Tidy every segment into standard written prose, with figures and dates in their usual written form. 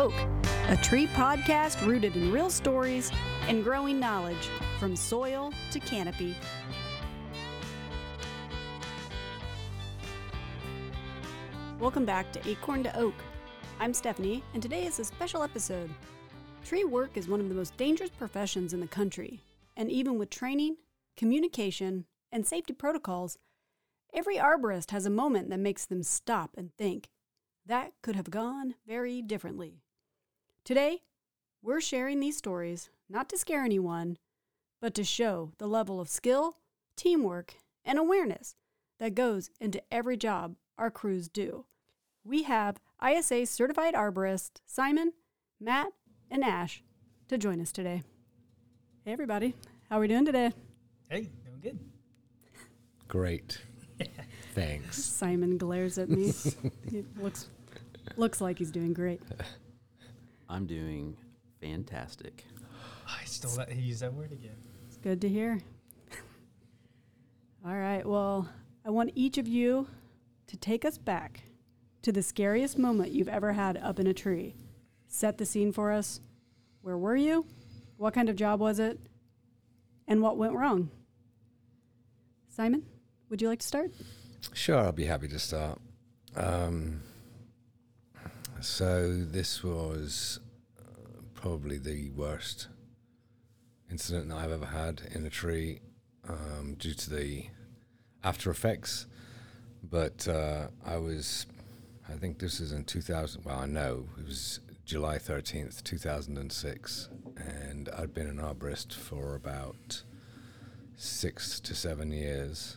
Oak, a tree podcast rooted in real stories and growing knowledge from soil to canopy. Welcome back to Acorn to Oak. I'm Stephanie, and today is a special episode. Tree work is one of the most dangerous professions in the country, and even with training, communication, and safety protocols, every arborist has a moment that makes them stop and think, that could have gone very differently. Today, we're sharing these stories not to scare anyone, but to show the level of skill, teamwork, and awareness that goes into every job our crews do. We have ISA certified arborists Simon, Matt, and Ash to join us today. Hey everybody, how are we doing today? Hey, doing good. Great. Thanks. Simon glares at me. He looks like he's doing great. I'm doing fantastic. I still let you use that word again. It's good to hear. All right, well, I want each of you to take us back to the scariest moment you've ever had up in a tree. Set the scene for us. Where were you? What kind of job was it? And what went wrong? Simon, would you like to start? Sure, I'll be happy to start. So this was probably the worst incident that I've ever had in a tree due to the after effects. But I think this is in 2000, well, I know, it was July 13th, 2006, and I'd been an arborist for about 6 to 7 years.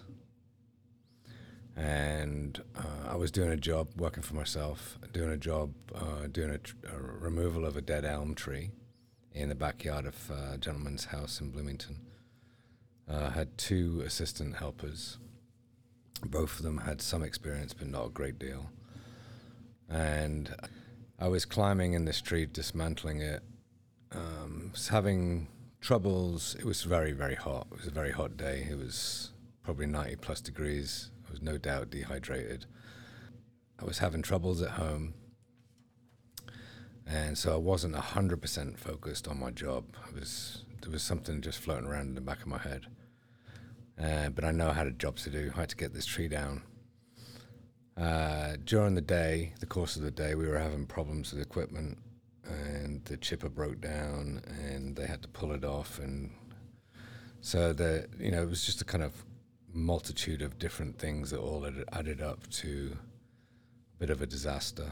And I was doing a job, working for myself, doing a removal of a dead elm tree in the backyard of a gentleman's house in Bloomington. I had 2 assistant helpers. Both of them had some experience, but not a great deal. And I was climbing in this tree, dismantling it. Was having troubles. It was very, very hot. It was a very hot day. It was probably 90 plus degrees. I was no doubt dehydrated. I was having troubles at home. And so I wasn't 100% focused on my job. There was something just floating around in the back of my head. But I know I had a job to do. I had to get this tree down. During the course of the day, we were having problems with equipment, and the chipper broke down, and they had to pull it off. And so it was just a kind of multitude of different things that all added up to a bit of a disaster.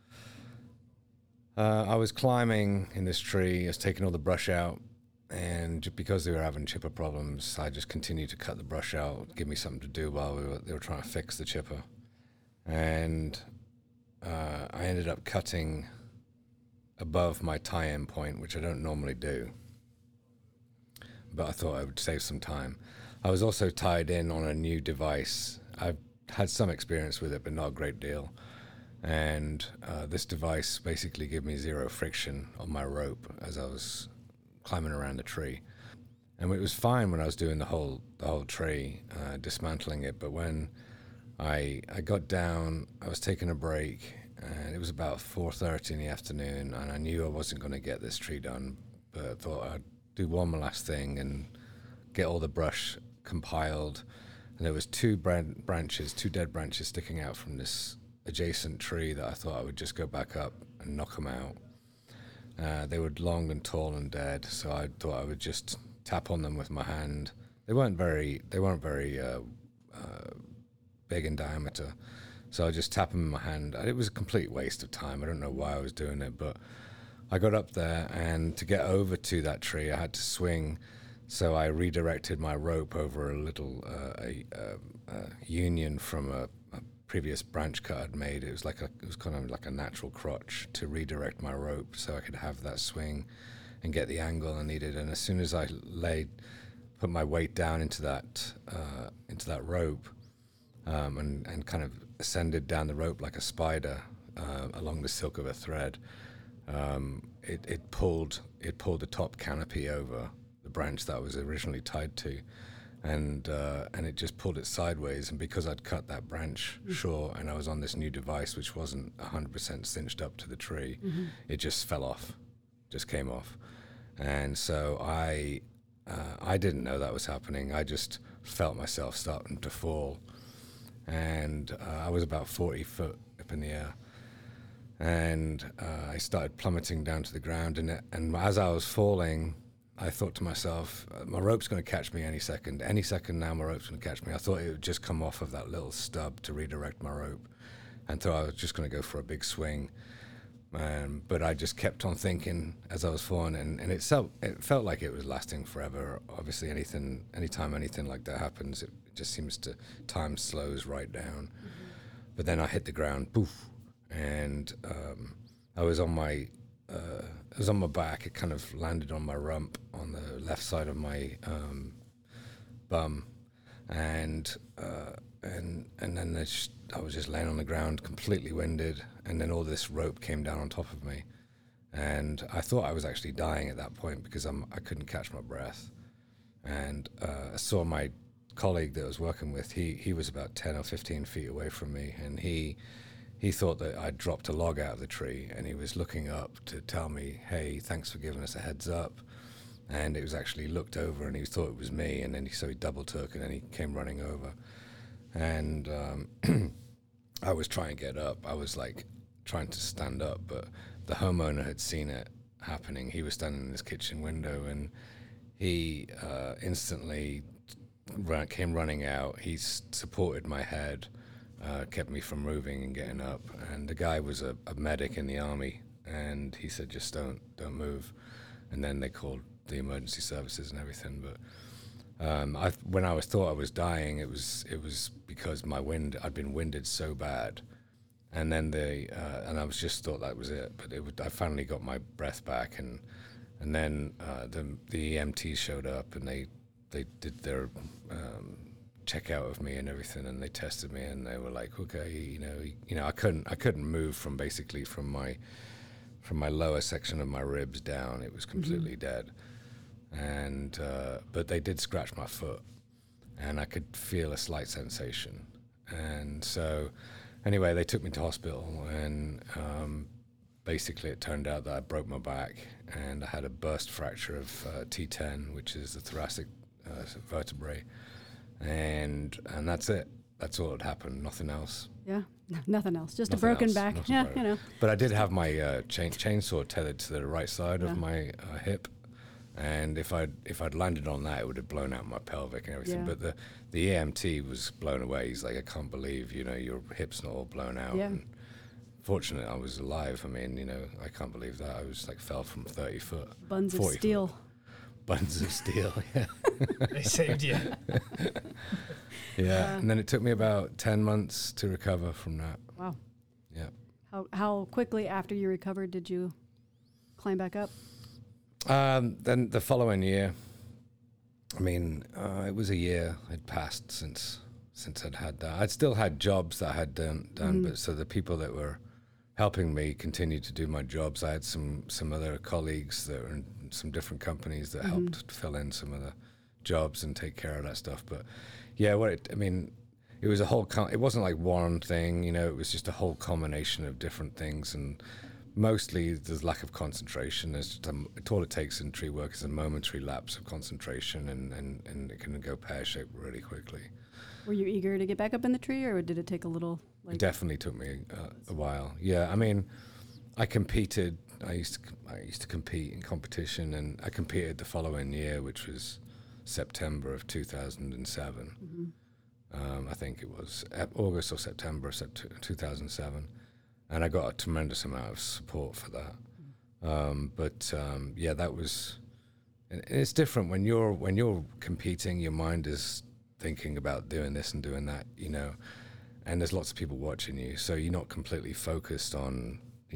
I was climbing in this tree. I was taking all the brush out. And just because they were having chipper problems, I just continued to cut the brush out, give me something to do while they were trying to fix the chipper. And I ended up cutting above my tie-in point, which I don't normally do. But I thought I would save some time. I was also tied in on a new device. I've had some experience with it, but not a great deal. And this device basically gave me 0 friction on my rope as I was climbing around the tree. And it was fine when I was doing the whole tree, dismantling it. But when I got down, I was taking a break, and it was about 4:30 in the afternoon, and I knew I wasn't going to get this tree done, but I thought I'd do one last thing and get all the brush compiled. And there was 2 dead branches sticking out from this adjacent tree that I thought I would just go back up and knock them out. They were long and tall and dead, so I thought I would just tap on them with my hand. They weren't very big in diameter, so I just tap them in my hand. It was a complete waste of time. I don't know why I was doing it, but I got up there, and to get over to that tree, I had to swing. So I redirected my rope over a little union from a previous branch cut I'd made. It was kind of like a natural crotch to redirect my rope so I could have that swing and get the angle I needed. And as soon as I put my weight down into that rope and kind of ascended down the rope like a spider along the silk of a thread, it pulled the top canopy over the branch that I was originally tied to. and it just pulled it sideways. And because I'd cut that branch short, and I was on this new device which wasn't 100% cinched up to the tree, it just fell off, just came off. And so I didn't know that was happening. I just felt myself starting to fall, and I was about 40 foot up in the air, and I started plummeting down to the ground. And as I was falling, I thought to myself, my rope's going to catch me any second. Any second now, my rope's going to catch me. I thought it would just come off of that little stub to redirect my rope, and so I was just going to go for a big swing. But I just kept on thinking as I was falling, and it felt like it was lasting forever. Obviously, anytime anything like that happens, it just seems to, time slows right down. But then I hit the ground, poof, and I was on my back. It kind of landed on my rump on the left side of my bum, and then I was just laying on the ground, completely winded, and then all this rope came down on top of me, and I thought I was actually dying at that point because I couldn't catch my breath, and I saw my colleague that I was working with. He was about 10 or 15 feet away from me, and he thought that I'd dropped a log out of the tree, and he was looking up to tell me, "Hey, thanks for giving us a heads up." And it was actually looked over, and he thought it was me, and then so he double took, and then he came running over. And I was trying to get up. I was like trying to stand up, but the homeowner had seen it happening. He was standing in his kitchen window, and he instantly came running out. He supported my head, kept me from moving and getting up. And the guy was a medic in the army, and he said, "Just don't move." And then they called the emergency services and everything. But when I thought I was dying, it was because I'd been winded so bad, and then and I was just thought that was it. But I finally got my breath back, and then the EMTs showed up, and they did their check out of me and everything, and they tested me, and they were like, "Okay, you know, I couldn't move from my lower section of my ribs down. It was completely dead." And but they did scratch my foot, and I could feel a slight sensation. And so anyway, they took me to hospital, and basically it turned out that I broke my back, and I had a burst fracture of T10, which is the thoracic vertebrae, and that's it. That's all that happened. Nothing else. Yeah, nothing else. Just Nothing a broken else. back. Nothing Yeah, broke. you know. But I did have my chainsaw tethered to the right side of my hip, and if I'd landed on that, it would have blown out my pelvic and everything. Yeah. But the EMT was blown away. He's like, "I can't believe your hip's not all blown out." Yeah. And fortunately, I was alive. I mean, I can't believe that. I was like fell from 30 foot. Buns of 40 steel. foot. Buns of steel. Yeah. They saved you. Yeah. And then it took me about 10 months to recover from that. Wow. Yeah. How quickly after you recovered did you climb back up? Then the following year, I mean, it was a year had passed since I'd had that. I'd still had jobs that I had done, but so the people that were helping me continued to do my jobs. I had some other colleagues that were in some different companies that helped fill in some of the jobs and take care of that stuff. But yeah, it was a whole. It wasn't like one thing, it was just a whole combination of different things, and mostly there's lack of concentration. All it takes in tree work is a momentary lapse of concentration, and it can go pear-shaped really quickly. Were you eager to get back up in the tree, or did it take a little? It definitely took me a while. Yeah, I mean, I competed. I used to compete in competition, and I competed the following year, which was September of 2007. I think it was August or September of 2007, and I got a tremendous amount of support for that. Yeah, that was. And it's different when you're competing. Your mind is thinking about doing this and doing that, and there's lots of people watching you, so you're not completely focused on,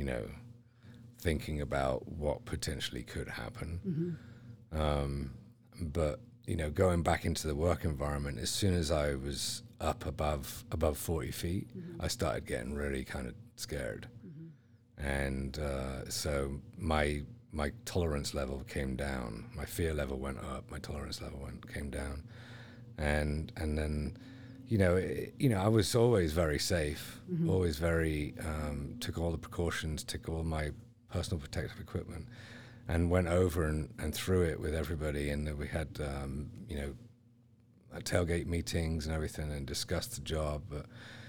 thinking about what potentially could happen. But going back into the work environment, as soon as I was up above 40 feet, I started getting really kind of scared, and so my tolerance level came down. My fear level went up. My tolerance level came down. and then, I was always very safe, always very took all the precautions, took all my personal protective equipment, and went over and through it with everybody, and we had tailgate meetings and everything, and discussed the job. But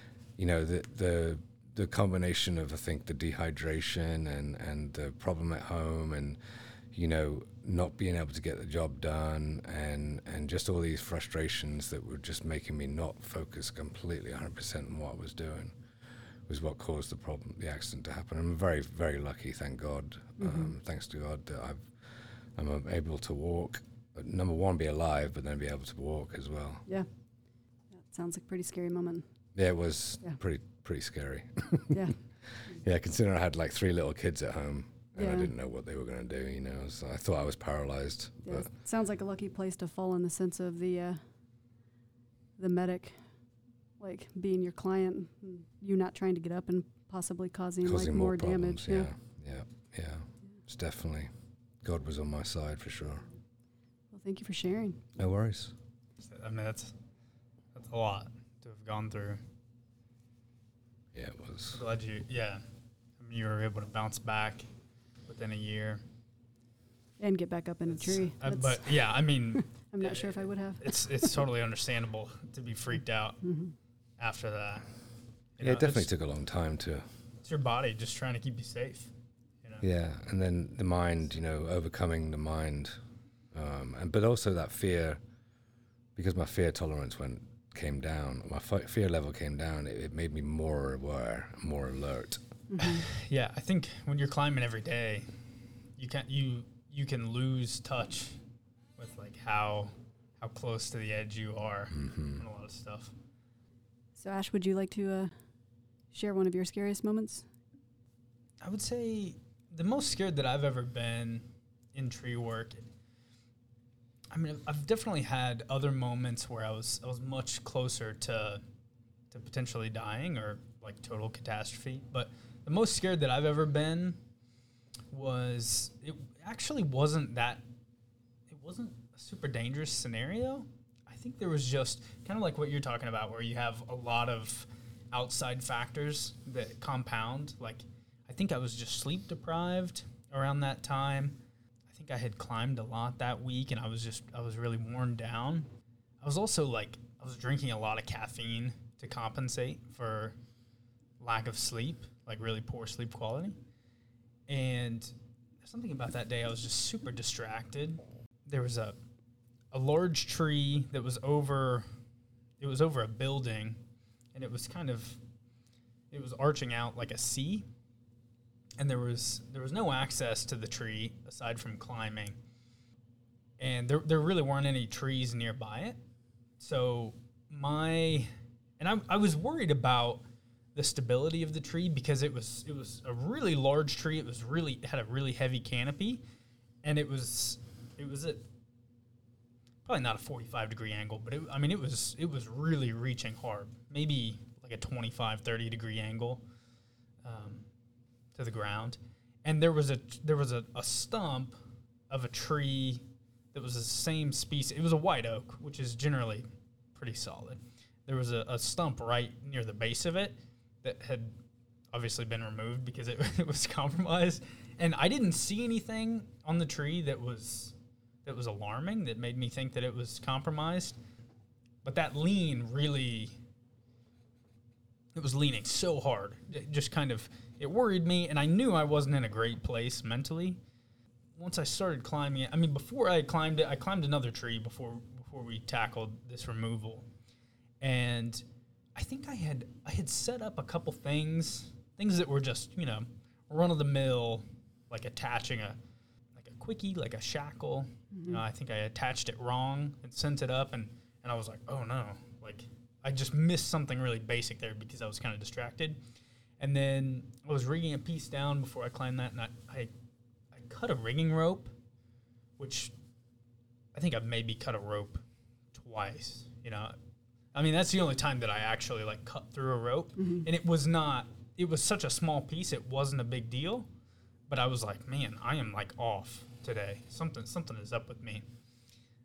the combination of, I think, the dehydration and the problem at home, and not being able to get the job done, and just all these frustrations that were just making me not focus completely 100% on what I was doing, was what caused the accident to happen. I'm very, very lucky, thank God. Thanks to God that I'm able to walk. Number one, be alive, but then be able to walk as well. Yeah. That sounds like a pretty scary moment. Yeah, it was pretty scary. Yeah. Yeah, considering I had like 3 little kids at home, and I Yeah. didn't know what they were going to do, so I thought I was paralyzed. Yeah. But Sounds like a lucky place to fall in the sense of the medic, like being your client, and you not trying to get up and possibly causing more problems, damage. Yeah. It's definitely, God was on my side for sure. Well, thank you for sharing. No worries. I mean, that's a lot to have gone through. Yeah, it was. I'm glad you were able to bounce back within a year. And get back up in a tree. But yeah, I mean, I'm not sure if I would have. it's totally understandable to be freaked out after that. Yeah, it definitely took a long time to. It's your body just trying to keep you safe. Yeah, and then the mind, overcoming the mind, but also that fear, because my fear tolerance came down, my fear level came down. It made me more aware, more alert. Yeah, I think when you're climbing every day, you can lose touch with like how close to the edge you are on a lot of stuff. So Ash, would you like to share one of your scariest moments? I would say the most scared that I've ever been in tree work. I mean, I've definitely had other moments where I was much closer to potentially dying or like total catastrophe. But the most scared that I've ever been was, it actually wasn't a super dangerous scenario. I think there was just kind of like what you're talking about, where you have a lot of outside factors that compound. Like, I think I was just sleep deprived around that time. I think I had climbed a lot that week, and I was really worn down. I was also I was drinking a lot of caffeine to compensate for lack of sleep, like really poor sleep quality. And something about that day, I was just super distracted. There was a large tree that was over a building, and it was arching out like a C. And there was no access to the tree aside from climbing. And there really weren't any trees nearby it. So I was worried about the stability of the tree, because it was a really large tree. It had a really heavy canopy, and it was at probably not a 45-degree angle, but it was really reaching hard, maybe like a 25, 30-degree angle to the ground. And there was a stump of a tree that was the same species. It was a white oak, which is generally pretty solid. There was a stump right near the base of it that had obviously been removed because it was compromised. And I didn't see anything on the tree that was alarming, that made me think that it was compromised. But that lean really, it was leaning so hard. It worried me, and I knew I wasn't in a great place mentally. Once I started climbing it, before I climbed it, I climbed another tree before we tackled this removal. And I think I had set up a couple things that were just, run-of-the-mill, like attaching a quickie, like a shackle. Mm-hmm. I think I attached it wrong and sent it up, and I was like, oh no, I just missed something really basic there because I was kind of distracted. And then I was rigging a piece down before I climbed that, and I cut a rigging rope, which I think I've maybe cut a rope twice, that's the only time that I actually cut through a rope. Mm-hmm. And it was such a small piece, it wasn't a big deal. But I was like, man, I am off today. Something is up with me.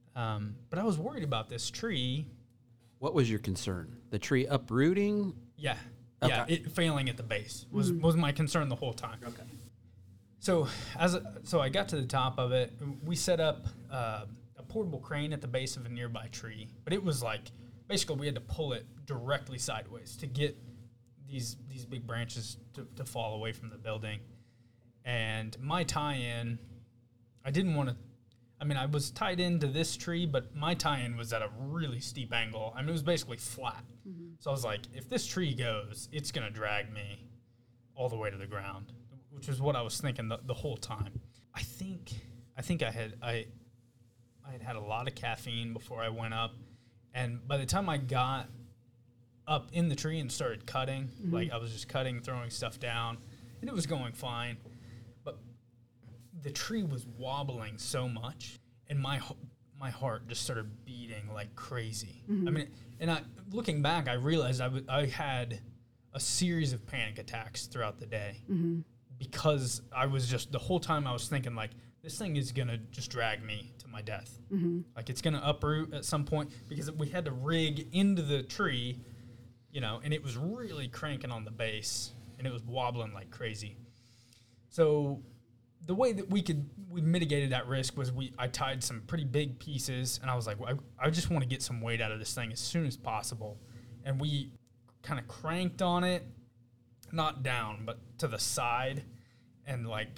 But I was worried about this tree. What was your concern? The tree uprooting? Yeah. Okay. Yeah, it failing at the base was my concern the whole time. Okay. So I got to the top of it. We set up a portable crane at the base of a nearby tree, but it was like basically we had to pull it directly sideways to get these big branches to fall away from the building. And my tie-in, I didn't want to. I mean, I was tied into this tree, but my tie-in was at a really steep angle. I mean, it was basically flat. So I was like, if this tree goes, it's going to drag me all the way to the ground, which is what I was thinking the whole time. I think I had a lot of caffeine before I went up, and by the time I got up in the tree and started cutting, like I was just cutting, throwing stuff down, and it was going fine, but the tree was wobbling so much, and my heart just started beating like crazy. I mean, and looking back, I realized I had a series of panic attacks throughout the day because I was just, the whole time I was thinking like, this thing is going to just drag me to my death. Like it's going to uproot at some point, because we had to rig into the tree, you know, and it was really cranking on the base and it was wobbling like crazy. So the way that we mitigated that risk was I tied some pretty big pieces, and I was like, I just want to get some weight out of this thing as soon as possible. And we kind of cranked on it, not down, but to the side. And like,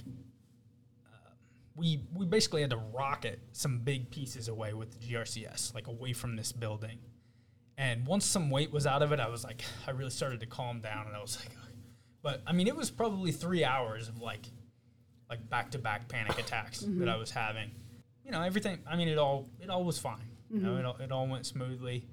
we basically had to rocket some big pieces away with the GRCS, like away from this building. And once some weight was out of it, I was like, I really started to calm down, and I was like, but I mean, it was probably 3 hours of like back-to-back panic attacks that I was having. You know, everything, I mean, it all was fine. You know, it all went smoothly.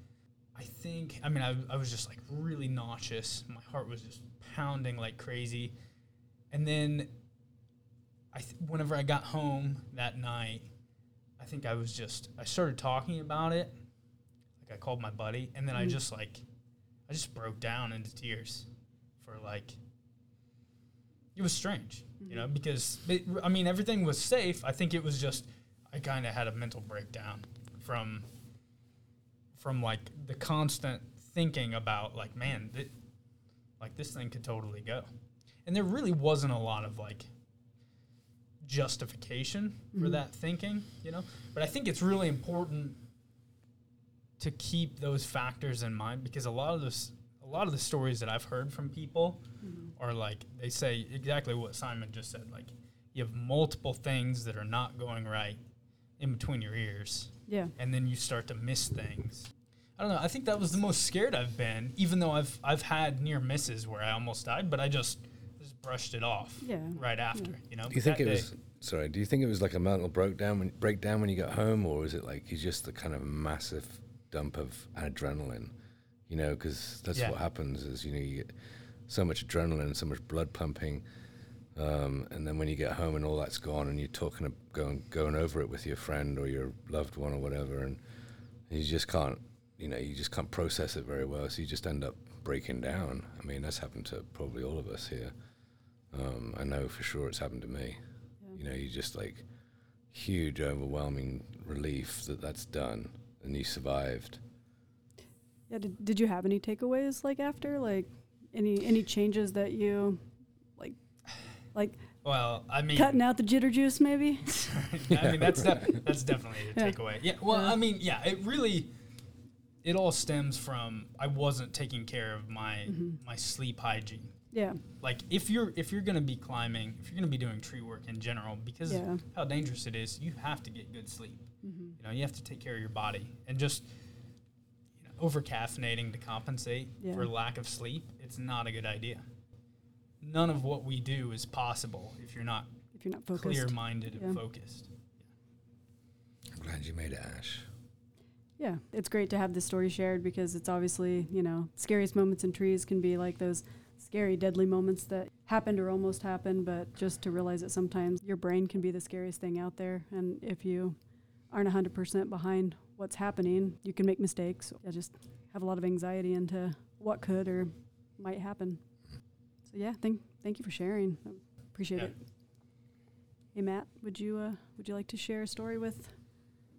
I was just like really nauseous. My heart was just pounding like crazy. And then whenever I got home that night, I think I started talking about it. Like I called my buddy, and then I just broke down into tears for like, it was strange, you know, because everything was safe. I think it was just, I kind of had a mental breakdown from like the constant thinking about like, man, this thing could totally go. And there really wasn't a lot of like justification for that thinking, you know, but I think it's really important to keep those factors in mind, because a lot of the stories that I've heard from people are like, they say exactly what Simon just said. Like, you have multiple things that are not going right in between your ears. Yeah. And then you start to miss things. I don't know. I think that was the most scared I've been, even though I've had near misses where I almost died, but I just brushed it off right after, you know. Do you think it was like a mental breakdown when you got home, or was it like just the kind of massive dump of adrenaline? You know, because that's what happens is, you know, you get so much adrenaline, so much blood pumping, and then when you get home and all that's gone, and you're talking, going over it with your friend or your loved one or whatever, and you just can't process it very well, so you just end up breaking down. I mean, that's happened to probably all of us here. I know for sure it's happened to me. Yeah. You know, you just like huge, overwhelming relief that's done, and you survived. Yeah. Did you have any takeaways like after, like any changes that you like? Well, I mean, cutting out the jitter juice, maybe. I mean, that's definitely a takeaway. Yeah. Well, I mean, yeah. It all stems from I wasn't taking care of my sleep hygiene. Yeah. Like if you're gonna be climbing, if you're gonna be doing tree work in general, because of how dangerous it is, you have to get good sleep. You know, you have to take care of your body, and just over caffeinating to compensate for lack of sleep, it's not a good idea. None of what we do is possible if you're not focused. Clear-minded and focused. Yeah. I'm glad you made it, Ash. Yeah, it's great to have this story shared, because it's obviously, you know, scariest moments in trees can be like those scary, deadly moments that happened or almost happened, but just to realize that sometimes your brain can be the scariest thing out there, and if you aren't 100% behind what's happening, you can make mistakes. I just have a lot of anxiety into what could or might happen. So yeah, thank you for sharing. I appreciate it. Hey Matt, would you like to share a story with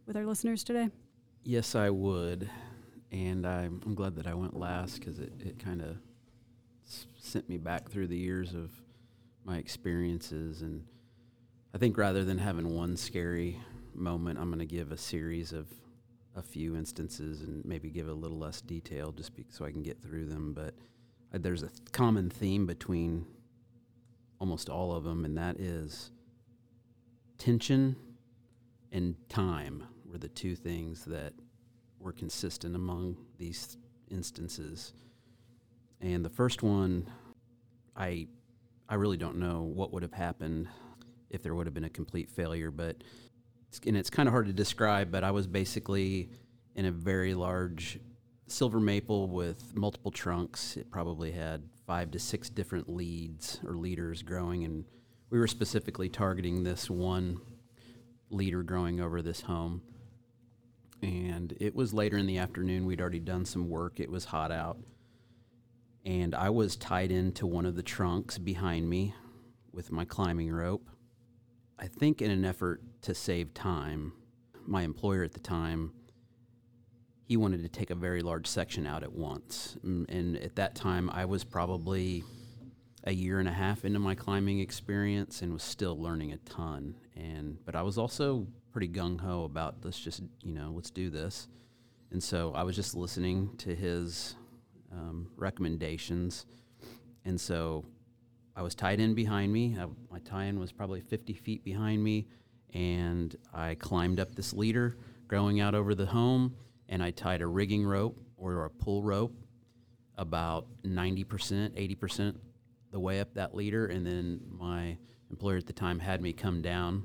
with our listeners today? Yes, I would. And I'm glad that I went last because it kind of sent me back through the years of my experiences. And I think rather than having one scary moment, I'm going to give a series of a few instances and maybe give a little less detail just so I can get through them. But there's a common theme between almost all of them, and that is tension and time were the two things that were consistent among these instances. And the first one, I really don't know what would have happened if there would have been a complete failure, but it's kind of hard to describe, but I was basically in a very large silver maple with multiple trunks. It probably had 5 to 6 different leads or leaders growing, and we were specifically targeting this one leader growing over this home. And it was later in the afternoon. We'd already done some work. It was hot out. And I was tied into one of the trunks behind me with my climbing rope. I think in an effort to save time, my employer at the time, he wanted to take a very large section out at once. And at that time, I was probably a year and a half into my climbing experience and was still learning a ton. But I was also pretty gung-ho about let's do this. And so I was just listening to his recommendations. And so I was tied in behind me. My tie-in was probably 50 feet behind me. And I climbed up this leader growing out over the home, and I tied a rigging rope or a pull rope about 90%, 80% the way up that leader. And then my employer at the time had me come down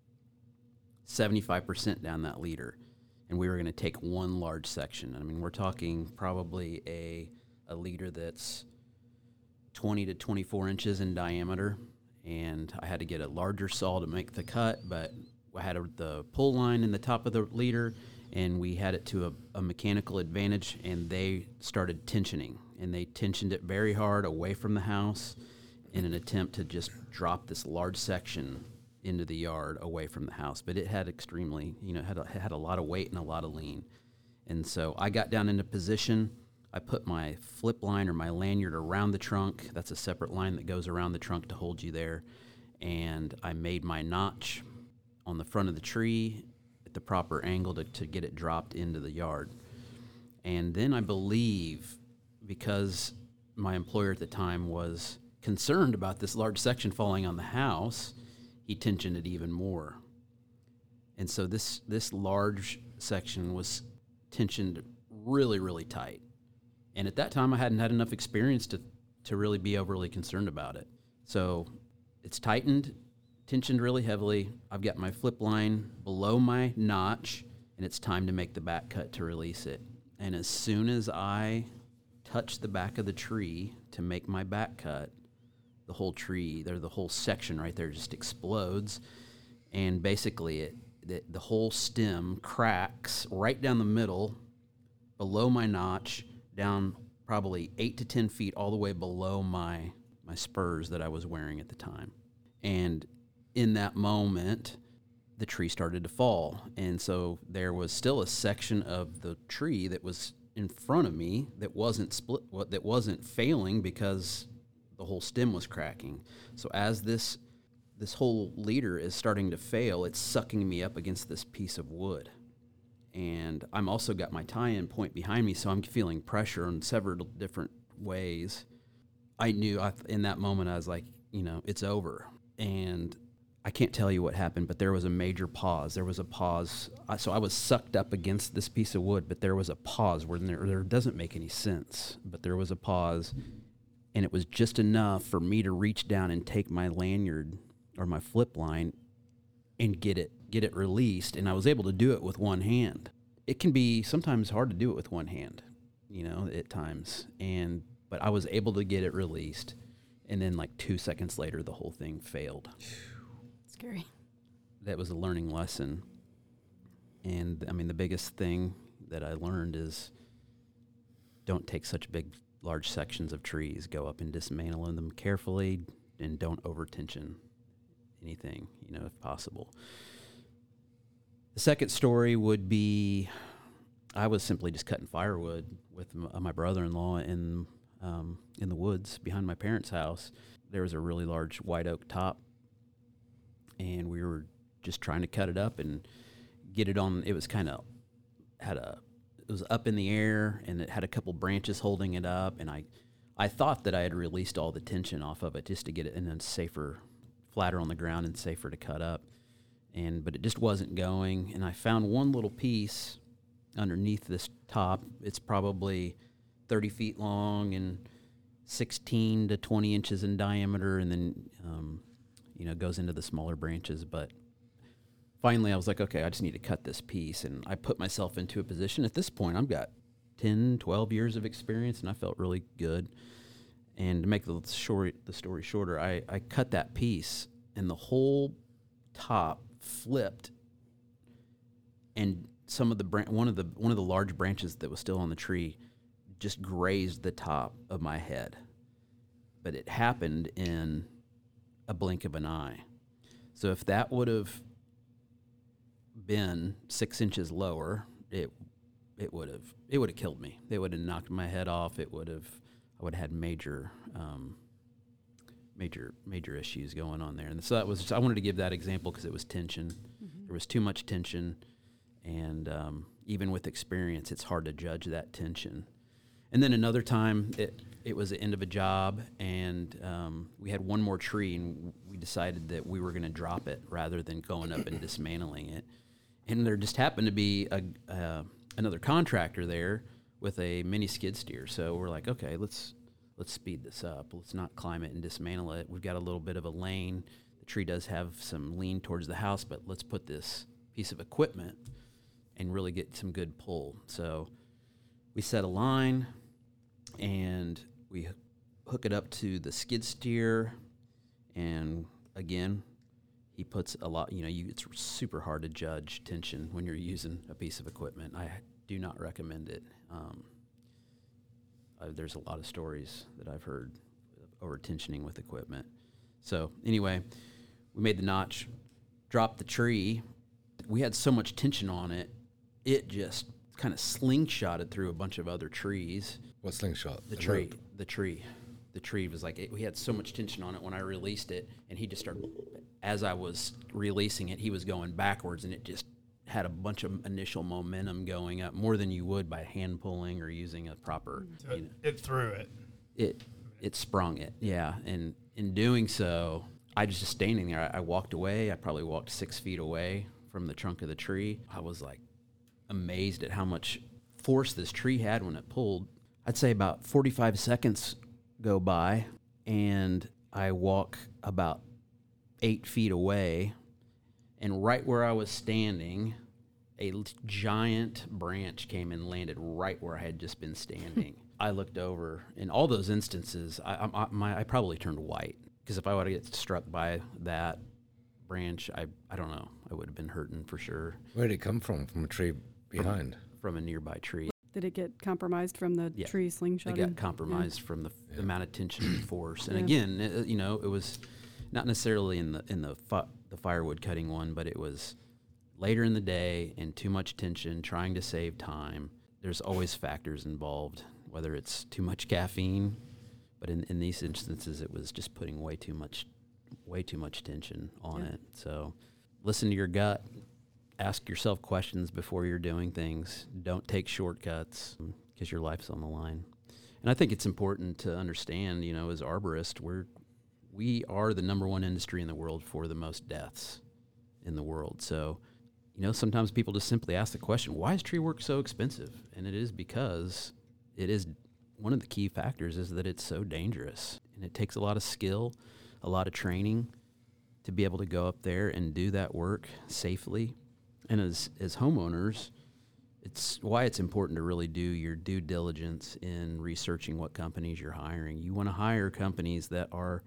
75% down that leader. And we were going to take one large section. I mean, we're talking probably a leader that's 20 to 24 inches in diameter. And I had to get a larger saw to make the cut, but I had the pull line in the top of the leader, and we had it to a mechanical advantage, and they started tensioning. And they tensioned it very hard away from the house in an attempt to just drop this large section into the yard away from the house. But it had extremely, had a lot of weight and a lot of lean. And so I got down into position. I put my flip line or my lanyard around the trunk. That's a separate line that goes around the trunk to hold you there. And I made my notch on the front of the tree at the proper angle to get it dropped into the yard. And then I believe, because my employer at the time was concerned about this large section falling on the house, he tensioned it even more. And so this large section was tensioned really, really tight. And at that time, I hadn't had enough experience to really be overly concerned about it. So it's tightened, tensioned really heavily. I've got my flip line below my notch, and it's time to make the back cut to release it. And as soon as I touch the back of the tree to make my back cut, the whole tree, the whole section right there just explodes. And basically the whole stem cracks right down the middle, below my notch, down probably 8 to 10 feet all the way below my spurs that I was wearing at the time. And in that moment, the tree started to fall. And so there was still a section of the tree that was in front of me that wasn't split, that wasn't failing because the whole stem was cracking. So as this whole leader is starting to fail, it's sucking me up against this piece of wood. And I'm also got my tie-in point behind me, so I'm feeling pressure in several different ways. I knew in that moment, I was like, it's over. And I can't tell you what happened, but there was a major pause. There was a pause. So I was sucked up against this piece of wood, but there was a pause where there doesn't make any sense. But there was a pause, and it was just enough for me to reach down and take my lanyard or my flip line and get it released. And I was able to do it with one hand. It can be sometimes hard to do it with one hand, at times. But I was able to get it released. And then 2 seconds later, the whole thing failed. Scary. That was a learning lesson. And the biggest thing that I learned is don't take such large sections of trees. Go up and dismantle them carefully, and don't over-tension anything, if possible. The second story would be I was simply just cutting firewood with my brother-in-law in the woods behind my parents' house. There was a really large white oak top, and we were just trying to cut it up and get it on. It was it was up in the air, and it had a couple branches holding it up, and I thought that I had released all the tension off of it just to get it in a safer, flatter on the ground and safer to cut up. But it just wasn't going, and I found one little piece underneath this top. It's probably 30 feet long and 16 to 20 inches in diameter, and then goes into the smaller branches. But finally I was like, okay, I just need to cut this piece, and I put myself into a position. At this point, I've got 10, 12 years of experience, and I felt really good. And to make the story shorter, I cut that piece, and the whole top flipped, and some of the one of the large branches that was still on the tree just grazed the top of my head. But it happened in a blink of an eye. So if that would have been 6 inches lower, it would have killed me. It would have knocked my head off. I would have had major issues going on there. And so I wanted to give that example because it was tension. Mm-hmm. There was too much tension, and even with experience, it's hard to judge that tension. And then another time, it was the end of a job, and we had one more tree, and we decided that we were going to drop it rather than going up and dismantling it. And there just happened to be another contractor there with a mini skid steer. So we're like, okay, let's speed this up. Let's not climb it and dismantle it. We've got a little bit of a lane. The tree does have some lean towards the house, but let's put this piece of equipment and really get some good pull. So we set a line, and we hook it up to the skid steer, and again, he puts a lot, it's super hard to judge tension when you're using a piece of equipment. I do not recommend it. There's a lot of stories that I've heard over tensioning with equipment. So anyway, we made the notch, dropped the tree. We had so much tension on it, it just kind of slingshotted through a bunch of other trees. What slingshot? The tree. The tree was like, we had so much tension on it when I released it, and he just started, as I was releasing it, he was going backwards, and it just had a bunch of initial momentum going up, more than you would by hand pulling or using a proper. So it threw it. It sprung it, yeah. And in doing so, I was just standing there. I walked away. I probably walked 6 feet away from the trunk of the tree. I was like amazed at how much force this tree had when it pulled. I'd say about 45 seconds go by, and I walk about 8 feet away, and right where I was standing, a giant branch came and landed right where I had just been standing. I looked over. In all those instances, I probably turned white, because if I would have get struck by that branch, I don't know, I would have been hurting for sure. Where did it come from? From a tree behind? From a nearby tree. Did it get compromised from the tree slingshot? It got compromised from the amount of tension and force. And again, it was not necessarily in the firewood cutting one, but it was later in the day and too much tension, trying to save time. There's always factors involved, whether it's too much caffeine, but in these instances, it was just putting way too much tension on it. So listen to your gut. Ask yourself questions before you're doing things. Don't take shortcuts, because your life's on the line. And I think it's important to understand, as arborists, we are the number one industry in the world for the most deaths in the world. So, sometimes people just simply ask the question, why is tree work so expensive? And it is because it is one of the key factors is that it's so dangerous. And it takes a lot of skill, a lot of training to be able to go up there and do that work safely. And as homeowners, it's why it's important to really do your due diligence in researching what companies you're hiring. You want to hire companies that are,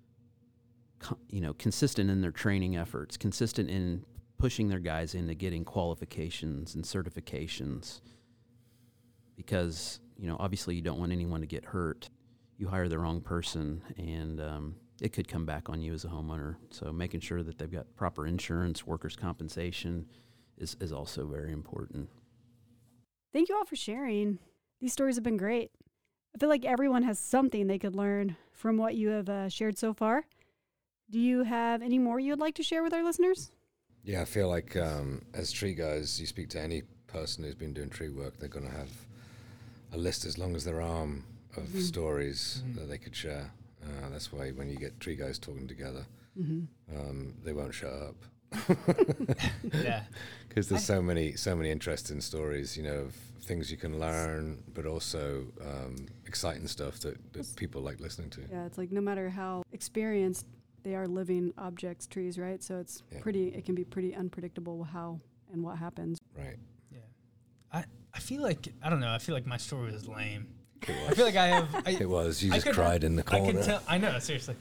consistent in their training efforts, consistent in pushing their guys into getting qualifications and certifications, because, obviously you don't want anyone to get hurt. You hire the wrong person, and it could come back on you as a homeowner. So making sure that they've got proper insurance, workers' compensation is also very important. Thank you all for sharing. These stories have been great. I feel like everyone has something they could learn from what you have shared so far. Do you have any more you would like to share with our listeners? Yeah, I feel like as tree guys, you speak to any person who's been doing tree work, they're going to have a list as long as their arm of stories that they could share. That's why when you get tree guys talking together, they won't shut up. Yeah, because there's so many interesting stories, you know, of things you can learn, but also exciting stuff that people like listening to. Yeah, it's like no matter how experienced they are living objects, trees, right? So it's it can be pretty unpredictable how and what happens. Right. Yeah. I feel like, I don't know, I feel like my story was lame. I feel like it was. You just cried in the corner. I can tell. I know, seriously.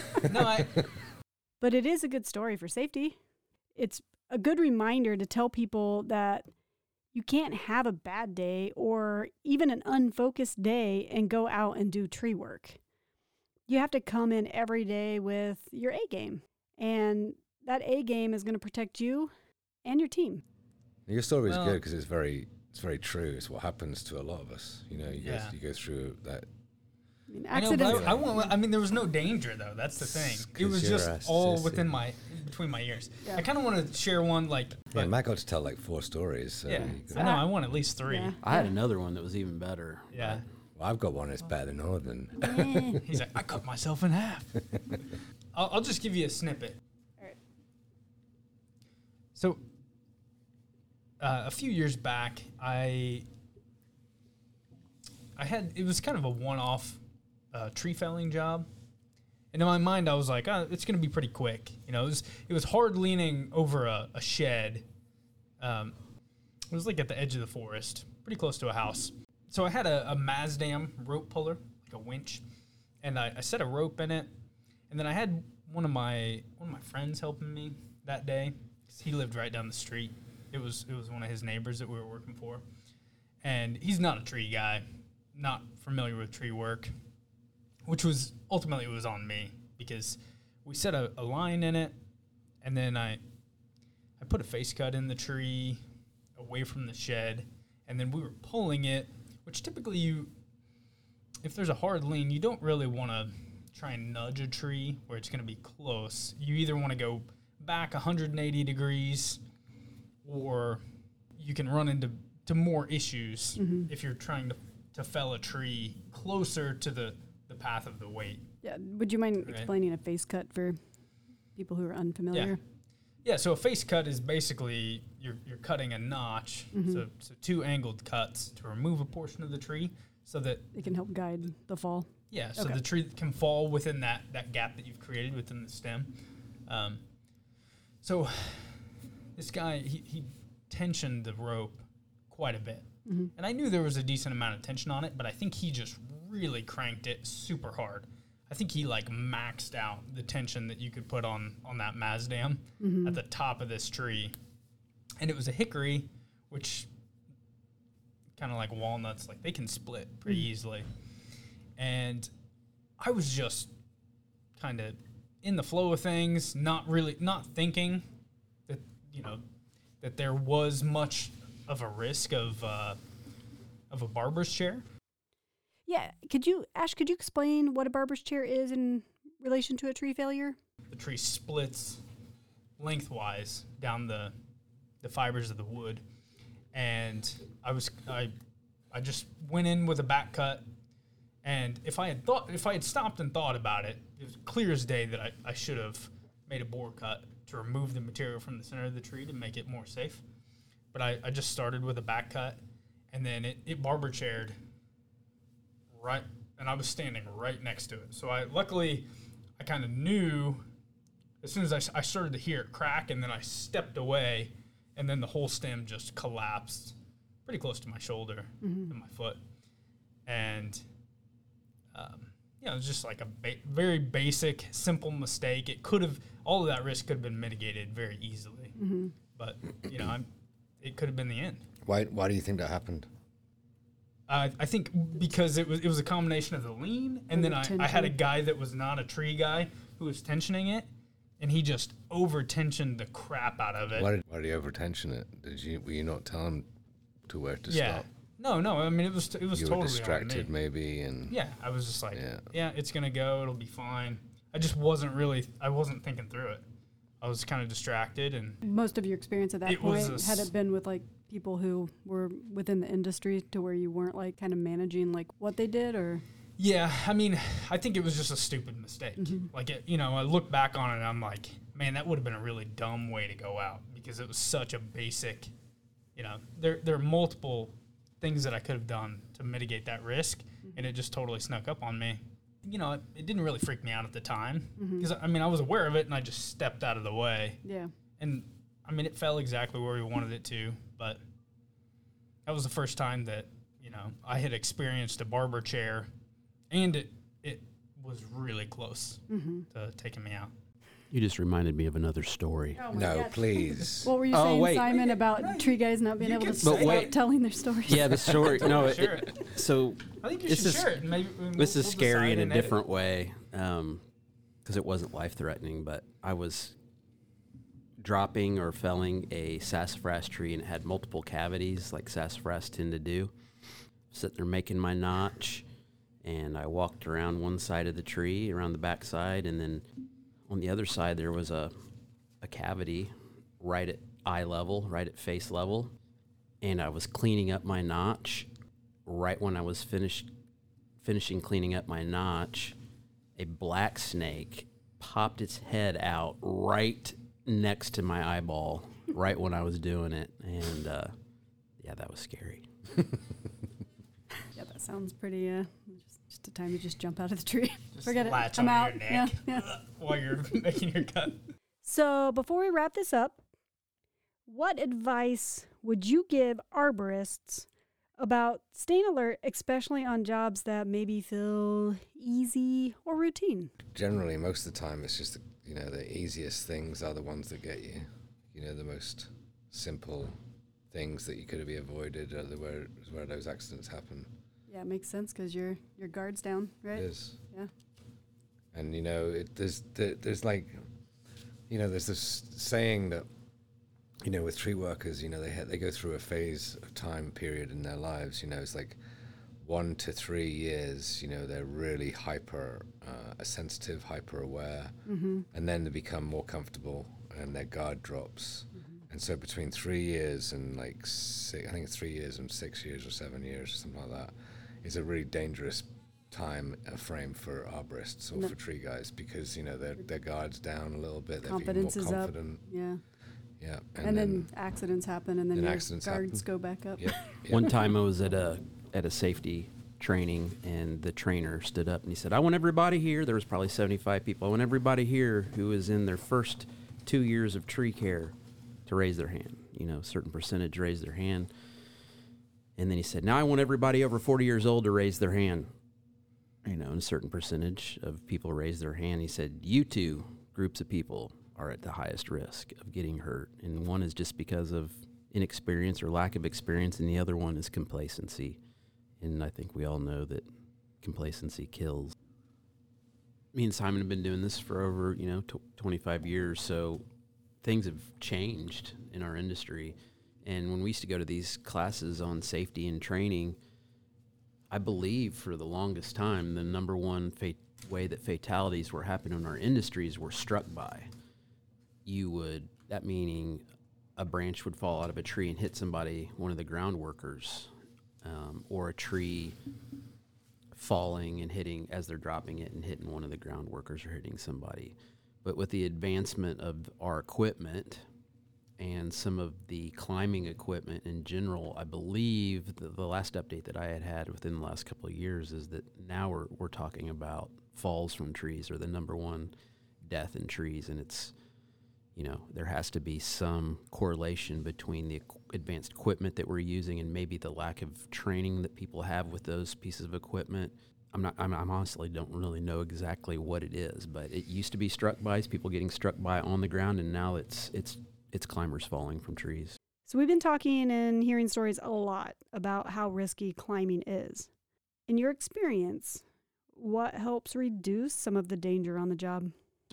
But it is a good story for safety. It's a good reminder to tell people that you can't have a bad day or even an unfocused day and go out and do tree work. You have to come in every day with your A game. And that A game is going to protect you and your team. Your story is good because it's very true. It's what happens to a lot of us. You know, you go through that. I mean, there was no danger though. That's the thing. It was just all within between my ears. Yeah. I kind of want to share one Matt got to tell like 4 stories. So I know. I want at least 3. Yeah. I had another one that was even better. Yeah. Well, I've got one that's better than all of them. He's like, I cut myself in half. I'll just give you a snippet. All right. So, a few years back, it was kind of a one-off tree felling job. And in my mind, I was like, it's going to be pretty quick. You know, it was hard leaning over a shed. It was like at the edge of the forest, pretty close to a house. So I had a Mazdam rope puller, like a winch, and I set a rope in it. And then I had one of my friends helping me that day because he lived right down the street. It was one of his neighbors that we were working for, and he's not a tree guy, not familiar with tree work, which was ultimately it was on me because we set a line in it, and then I put a face cut in the tree away from the shed, and then we were pulling it, which typically if there's a hard lean, you don't really want to try and nudge a tree where it's going to be close. You either want to go back 180 degrees or you can run into more issues if you're trying to fell a tree closer to the path of the weight. Yeah. Would you mind explaining a face cut for people who are unfamiliar? Yeah, so a face cut is basically you're cutting a notch, so 2 angled cuts to remove a portion of the tree so that it can help guide the fall. Yeah, so the tree can fall within that gap that you've created within the stem. So this guy, he tensioned the rope quite a bit. And I knew there was a decent amount of tension on it, but I think he just really cranked it super hard. I think he like maxed out the tension that you could put on that Mazdam at the top of this tree. And it was a hickory, which kind of like walnuts, like they can split pretty easily. And I was just kind of in the flow of things, not thinking that, that there was much of a risk of a barber's chair. Yeah. Could you explain what a barber's chair is in relation to a tree failure? The tree splits lengthwise down the fibers of the wood. And I just went in with a back cut. And if I had stopped and thought about it, it was clear as day that I should have made a bore cut to remove the material from the center of the tree to make it more safe. But I just started with a back cut, and then it barber chaired right, and I was standing right next to it. So luckily I kind of knew as soon as I started to hear it crack, and then I stepped away, and then the whole stem just collapsed pretty close to my shoulder and my foot. And it was just like a very basic, simple mistake. All of that risk could have been mitigated very easily. But, it could have been the end. Why do you think that happened? I think because it was a combination of the lean, and then I had a guy that was not a tree guy who was tensioning it, and he just over-tensioned the crap out of it. Why did he over-tension it? Were you not telling him to where to Yeah. stop? No. I mean, it was You totally were distracted on me. maybe, and Yeah, I was just like, Yeah. yeah, it's gonna go. It'll be fine. I wasn't thinking through it. I was kind of distracted, and Most of your experience at that It was point, a had s- it been with like people who were within the industry to where you weren't like kind of managing like what they did, or yeah, I mean, I think it was just a stupid mistake. Like, I look back on it and I'm like, man, that would have been a really dumb way to go out, because it was such a basic, there are multiple things that I could have done to mitigate that risk, and it just totally snuck up on me. It didn't really freak me out at the time, because, I was aware of it, and I just stepped out of the way. yeah. And, it fell exactly where we wanted it to, but that was the first time that, I had experienced a barber chair, and it was really close to taking me out. You just reminded me of another story. Oh my no, God. please. What were you Oh, saying, wait. Simon, about tree guys not being You able to can stop say it. telling their stories? Yeah, the story. No, Share it. so I think you This should is- share it. And maybe this is we'll scary decide in a and edit. different way, because it wasn't life-threatening, but I was dropping or felling a sassafras tree, and it had multiple cavities like sassafras tend to do. Sitting there making my notch, and I walked around one side of the tree, around the back side, and then on the other side there was a cavity right at eye level, right at face level, and I was cleaning up my notch. Right when I was finishing cleaning up my notch, a black snake popped its head out right next to my eyeball, right when I was doing it, and yeah, that was scary. Yeah, that sounds pretty. Just a time to just jump out of the tree. Just Forget it. latch I'm on out. your neck Yeah. while you're making your cut. So before we wrap this up, what advice would you give arborists about staying alert, especially on jobs that maybe feel easy or routine? Generally, most of the time, it's just the easiest things are the ones that get you. The most simple things that you could have avoided are where those accidents happen. Yeah, it makes sense because your guard's down, right? It is. Yeah. And there's like, there's this saying that, with tree workers, they go through a phase of time period in their lives. It's like 1 to 3 years. They're really hyper sensitive, hyper aware, and then they become more comfortable, and their guard drops. And so between 3 years and I think it's 3 years and 6 years or 7 years or something like that, is a really dangerous time frame for arborists or for tree guys, because their guard's down a little bit, they're Confidence more is up. confident. Yeah. Yeah, And then accidents happen, and then then your accidents guards happen. go back up. yeah, One time I was at a safety training, and the trainer stood up and he said, "I want everybody here." There was probably 75 people. "I want everybody here who is in their first 2 years of tree care to raise their hand." A certain percentage raised their hand. And then he said, "Now I want everybody over 40 years old to raise their hand." And a certain percentage of people raised their hand. He said, "You two groups of people are at the highest risk of getting hurt. And one is just because of inexperience or lack of experience, and the other one is complacency." And I think we all know that complacency kills. Me and Simon have been doing this for over, 25 years, so things have changed in our industry. And when we used to go to these classes on safety and training, I believe for the longest time, the number one way that fatalities were happening in our industries were struck by. That meaning a branch would fall out of a tree and hit somebody, one of the ground workers, or a tree falling and hitting as they're dropping it and hitting one of the ground workers or hitting somebody. But with the advancement of our equipment and some of the climbing equipment in general, I believe the last update that I had within the last couple of years is that now we're talking about falls from trees are the number one death in trees, and it's, there has to be some correlation between the advanced equipment that we're using and maybe the lack of training that people have with those pieces of equipment. I honestly don't really know exactly what it is, but it used to be struck bys, people getting struck by on the ground, and now it's climbers falling from trees. So we've been talking and hearing stories a lot about how risky climbing is. In your experience, what helps reduce some of the danger on the job?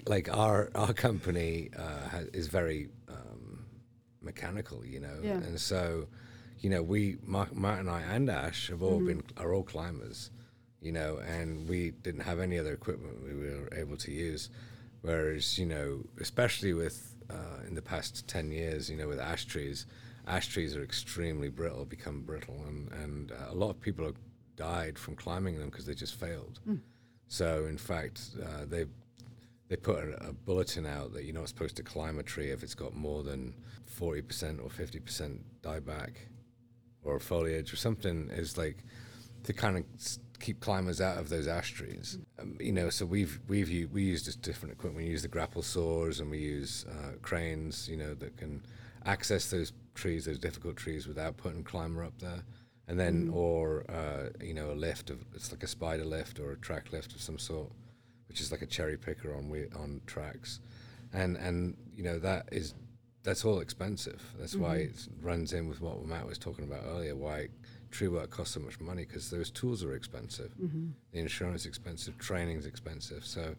like our company is very mechanical, Yeah. and so, Matt and I and Ash have all are all climbers, and we didn't have any other equipment we were able to use, whereas, especially with in the past 10 years, with ash trees are extremely become brittle, and a lot of people have died from climbing them because they just failed. So in fact, they put a bulletin out that you're not supposed to climb a tree if it's got more than 40% or 50% dieback or foliage or something, is like to kind of keep climbers out of those ash trees. So we use just different equipment. We use the grapple saws, and we use cranes, that can access those trees, those difficult trees, without putting a climber up there. And then, or a lift it's like a spider lift or a track lift of some sort, which is like a cherry picker on tracks, and that's all expensive. That's why it runs in with what Matt was talking about earlier. Why tree work costs so much money, because those tools are expensive, the insurance is expensive, training's expensive. So,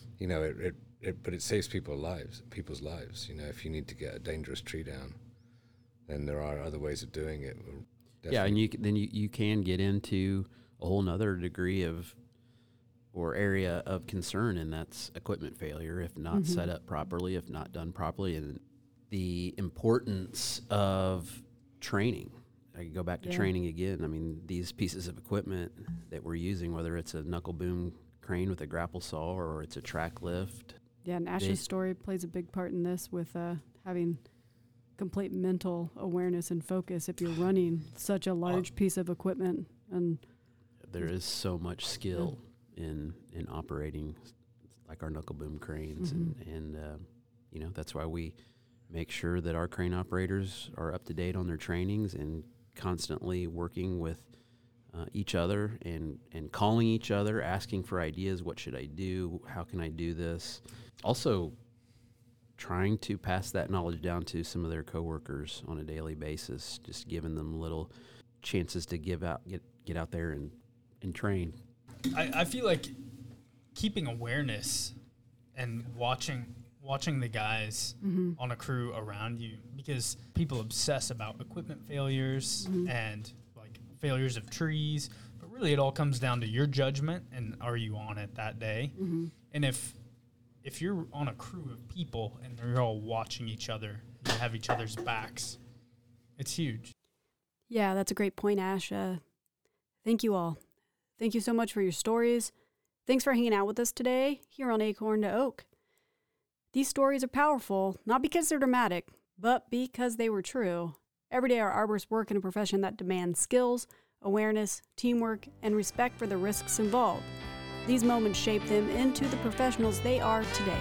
but it saves people's lives. If you need to get a dangerous tree down, then there are other ways of doing it. Yeah, and you can get into a whole nother degree of or area of concern, and that's equipment failure if not set up properly, if not done properly, and the importance of training. I can go back to training again. I mean, these pieces of equipment that we're using, whether it's a knuckle boom crane with a grapple saw or it's a track lift. Yeah, and Ash's story plays a big part in this with having complete mental awareness and focus if you're running such a large piece of equipment. And there is so much skill in operating like our knuckle boom cranes, and that's why we make sure that our crane operators are up to date on their trainings and constantly working with each other and calling each other, asking for ideas. What should I do? How can I do this? Also, trying to pass that knowledge down to some of their coworkers on a daily basis, just giving them little chances to get out there and train. I feel like keeping awareness and watching the guys on a crew around you, because people obsess about equipment failures and like failures of trees, but really it all comes down to your judgment and are you on it that day. And if you're on a crew of people and they're all watching each other, you have each other's backs, it's huge. Yeah, that's a great point, Ash. Thank you all. Thank you so much for your stories. Thanks for hanging out with us today here on Acorn to Oak. These stories are powerful, not because they're dramatic, but because they were true. Every day our arborists work in a profession that demands skills, awareness, teamwork, and respect for the risks involved. These moments shape them into the professionals they are today.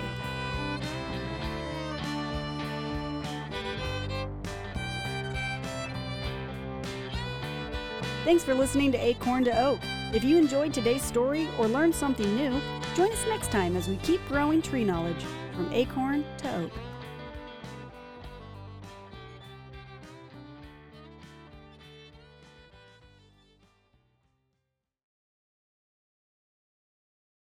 Thanks for listening to Acorn to Oak. If you enjoyed today's story or learned something new, join us next time as we keep growing tree knowledge from Acorn to Oak.